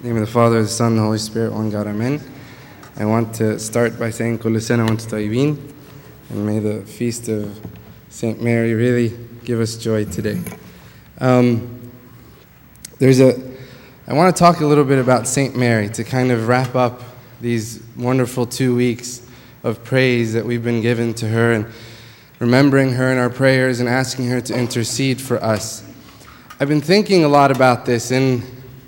In the name of the Father, the Son, and the Holy Spirit, one God, Amen. I want to start by saying Kullu sana wa antum tayyibin, and may the feast of Saint Mary really give us joy today. I want to talk a little bit about Saint Mary to kind of wrap up these wonderful 2 weeks of praise that we've been given to her and remembering her in our prayers and asking her to intercede for us. I've been thinking a lot about this, and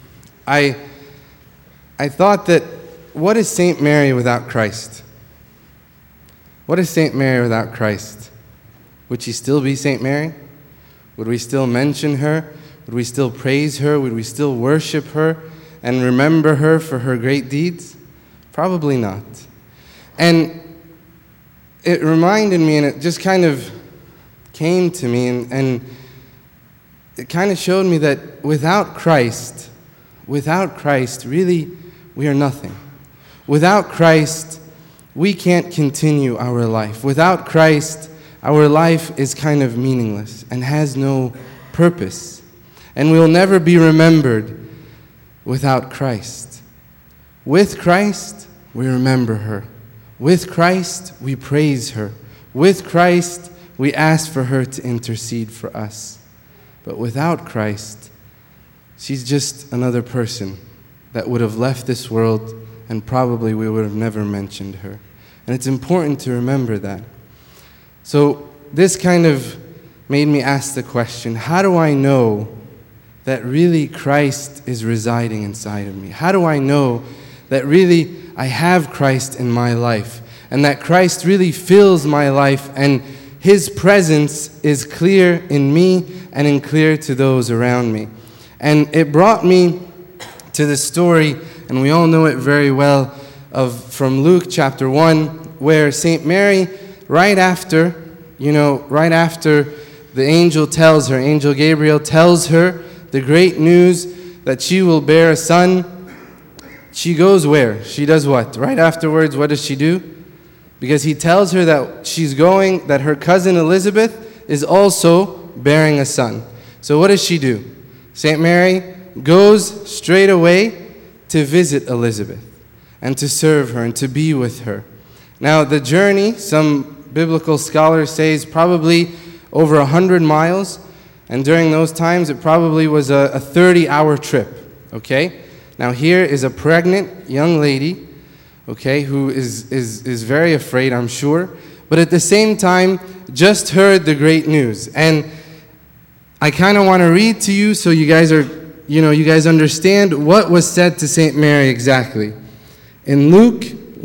I thought that, what is Saint Mary without Christ? What is Saint Mary without Christ? Would she still be Saint Mary? Would we still mention her? Would we still praise her? Would we still worship her and remember her for her great deeds? Probably not. And it reminded me, and it just kind of came to me, and it kind of showed me that without Christ, really, we are nothing. Without Christ, we can't continue our life. Without Christ, our life is kind of meaningless and has no purpose. And we will never be remembered without Christ. With Christ, we remember her. With Christ, we praise her. With Christ, we ask for her to intercede for us. But without Christ, she's just another person that would have left this world, and probably we would have never mentioned her. And it's important to remember that. So this kind of made me ask the question, how do I know that really Christ is residing inside of me? How do I know that really I have Christ in my life, and that Christ really fills my life, and His presence is clear in me and clear to those around me? And it brought me to the story, and we all know it very well, from Luke chapter 1, where Saint Mary, right after the angel Gabriel tells her the great news that she will bear a son, she goes where? She does what? Right afterwards, what does she do? Because he tells her that her cousin Elizabeth is also bearing a son. So what does she do? Saint Mary goes straight away to visit Elizabeth and to serve her and to be with her. Now the journey, some biblical scholars say, is probably over 100 miles. And during those times, it probably was a 30-hour trip, okay? Now here is a pregnant young lady, okay, who is very afraid, I'm sure, but at the same time, just heard the great news. And I kind of want to read to you so you guys understand what was said to Saint Mary exactly. In Luke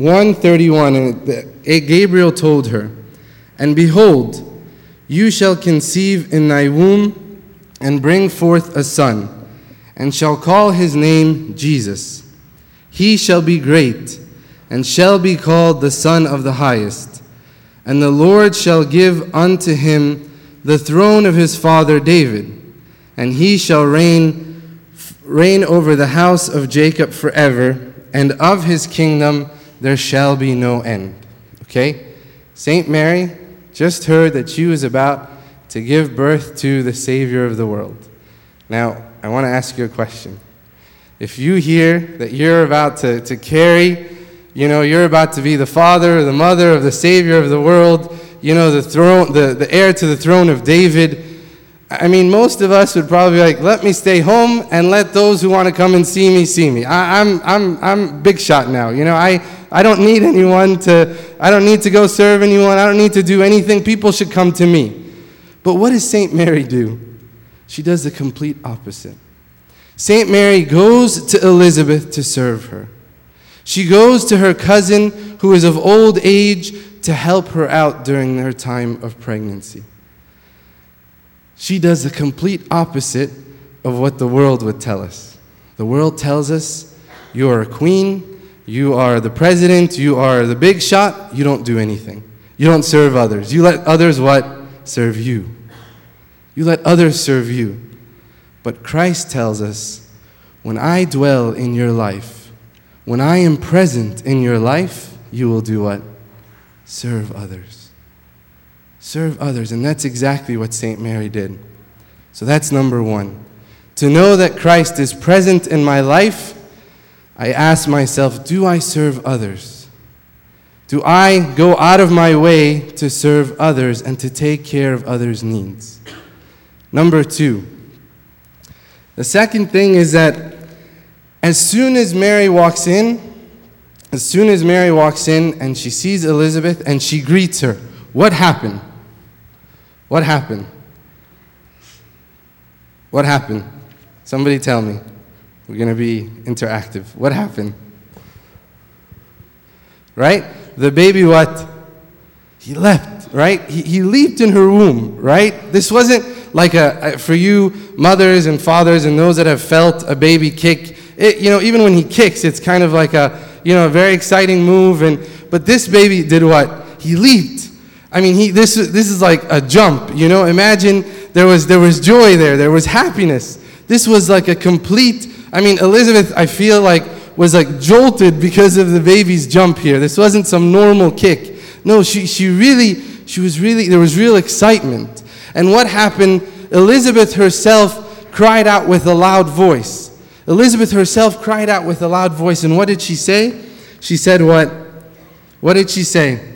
1:31, Gabriel told her, "And behold, you shall conceive in thy womb and bring forth a son, and shall call his name Jesus. He shall be great, and shall be called the Son of the Highest. And the Lord shall give unto him the throne of his father David, and he shall reign over the house of Jacob forever, and of his kingdom there shall be no end." Okay? Saint Mary just heard that she was about to give birth to the Savior of the world. Now, I want to ask you a question. If you hear that you're about to carry, you're about to be the father or the mother of the Savior of the world, the throne, the heir to the throne of David, I mean, most of us would probably be like, let me stay home and let those who want to come and see me, see me. I'm big shot now. I don't need I don't need to go serve anyone. I don't need to do anything. People should come to me. But what does Saint Mary do? She does the complete opposite. Saint Mary goes to Elizabeth to serve her. She goes to her cousin who is of old age to help her out during her time of pregnancy. She does the complete opposite of what the world would tell us. The world tells us, you are a queen, you are the president, you are the big shot, you don't do anything. You don't serve others. You let others what? Serve you. You let others serve you. But Christ tells us, when I dwell in your life, when I am present in your life, you will do what? Serve others. Serve others, and that's exactly what Saint Mary did. So that's number one. To know that Christ is present in my life I ask myself, do I serve others? Do I go out of my way to serve others and to take care of others' needs? Number 2. The second thing is that as soon as Mary walks in and she sees Elizabeth and she greets her, what happened? What happened? What happened? Somebody tell me. We're going to be interactive. What happened? Right? The baby what? He leapt, right? He leaped in her womb, right? This wasn't like for you mothers and fathers and those that have felt a baby kick. Even when he kicks, it's kind of like a very exciting move. But this baby did what? He leaped. I mean, this is like a jump. Imagine there was joy there. There was happiness. This was like a complete. Elizabeth, I feel like, was like jolted because of the baby's jump here. This wasn't some normal kick. No, she was really, there was real excitement. And what happened? Elizabeth herself cried out with a loud voice. Elizabeth herself cried out with a loud voice. And what did she say? She said what? What did she say?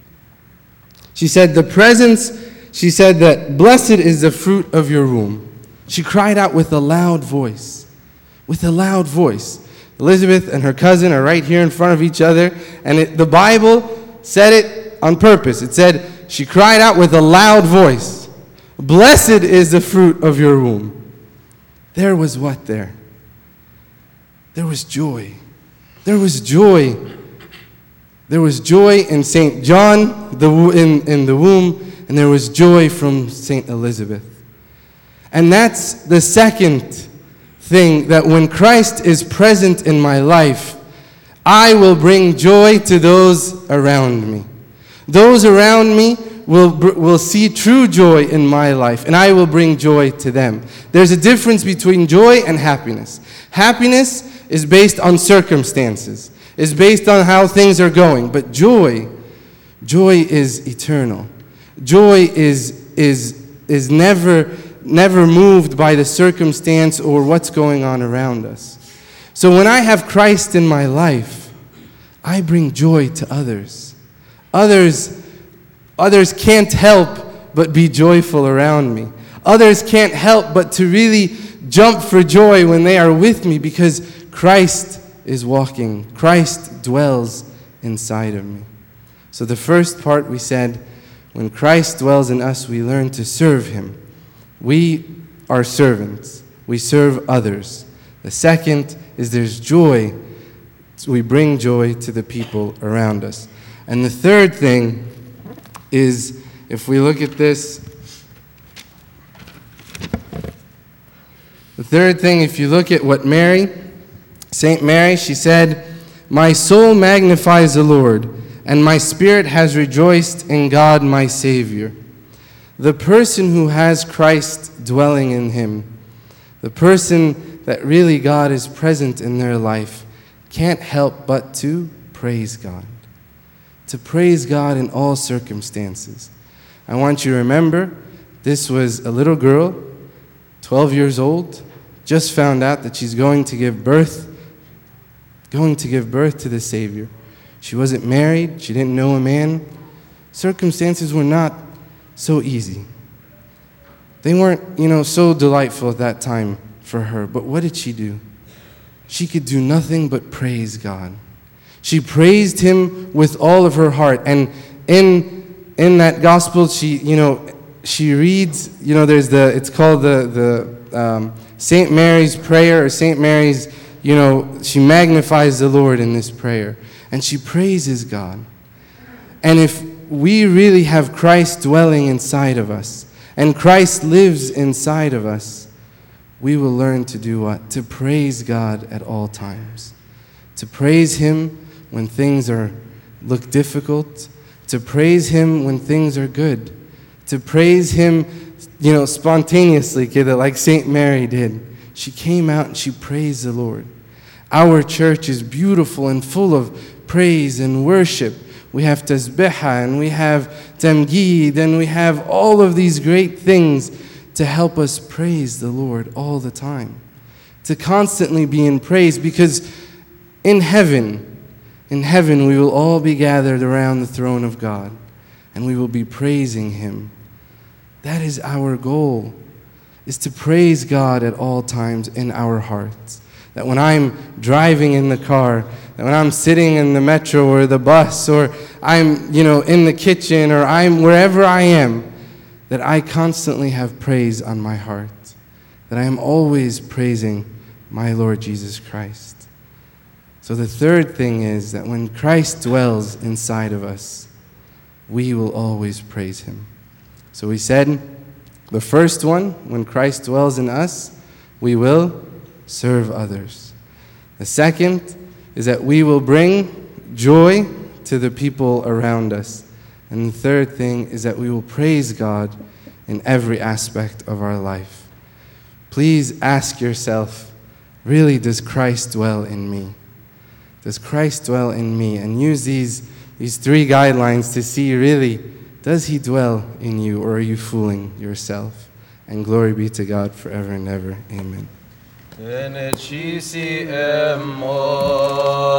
She said she said that blessed is the fruit of your womb. She cried out with a loud voice. With a loud voice. Elizabeth and her cousin are right here in front of each other. And the Bible said it on purpose. It said she cried out with a loud voice. Blessed is the fruit of your womb. There was what there? There was joy. There was joy. There was joy in St. John in the womb, and there was joy from St. Elizabeth. And that's the second thing, that when Christ is present in my life, I will bring joy to those around me. Those around me will see true joy in my life, and I will bring joy to them. There's a difference between joy and happiness. Happiness is based on circumstances. It's based on how things are going. But joy is eternal. Joy is never moved by the circumstance or what's going on around us. So when I have Christ in my life, I bring joy to others. Others can't help but be joyful around me. Others can't help but to really jump for joy when they are with me, because Christ is walking. Christ dwells inside of me. So the first part we said, when Christ dwells in us, we learn to serve Him. We are servants. We serve others. The second is there's joy. We bring joy to the people around us. And the third thing is, if we look at this, the third thing, if you look at what Saint Mary, she said, "My soul magnifies the Lord, and my spirit has rejoiced in God my Savior." The person who has Christ dwelling in him, the person that really God is present in their life, can't help but to praise God. To praise God in all circumstances. I want you to remember, this was a little girl, 12 years old, just found out that she's going to give birth to the Savior. She wasn't married, she didn't know a man. Circumstances were not so easy. They weren't, so delightful at that time for her. But what did she do? She could do nothing but praise God. She praised Him with all of her heart. And in that gospel, she reads, it's called the St. Mary's prayer, or St. Mary's, she magnifies the Lord in this prayer. And she praises God. And if we really have Christ dwelling inside of us, and Christ lives inside of us, we will learn to do what? To praise God at all times. To praise Him when things look difficult. To praise Him when things are good. To praise Him, spontaneously, like St. Mary did. She came out and she praised the Lord. Our church is beautiful and full of praise and worship. We have tasbihah, and we have tamgeed, and we have all of these great things to help us praise the Lord all the time. To constantly be in praise, because in heaven, we will all be gathered around the throne of God, and we will be praising Him. That is our goal, is to praise God at all times in our hearts. That when I'm driving in the car, that when I'm sitting in the metro or the bus, or I'm, in the kitchen, or I'm wherever I am, that I constantly have praise on my heart. That I am always praising my Lord Jesus Christ. So the third thing is that when Christ dwells inside of us, we will always praise Him. So we said, the first one, when Christ dwells in us, we will serve others. The second is that we will bring joy to the people around us. And the third thing is that we will praise God in every aspect of our life. Please ask yourself, really, does Christ dwell in me? Does Christ dwell in me? And use these 3 guidelines to see, really, does He dwell in you, or are you fooling yourself? And glory be to God forever and ever. Amen.